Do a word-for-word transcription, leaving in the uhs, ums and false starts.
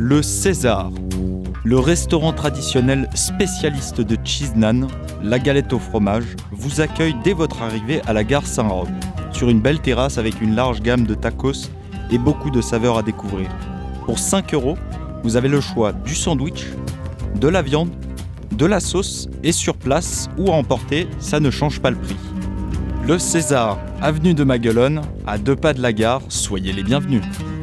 Le César, le restaurant traditionnel spécialiste de cheese naan, la galette au fromage, vous accueille dès votre arrivée à la gare Saint-Roch, sur une belle terrasse avec une large gamme de tacos et beaucoup de saveurs à découvrir. Pour cinq euros, vous avez le choix du sandwich, de la viande, de la sauce et sur place ou à emporter, ça ne change pas le prix. Le César, avenue de Maguelone, à deux pas de la gare, soyez les bienvenus.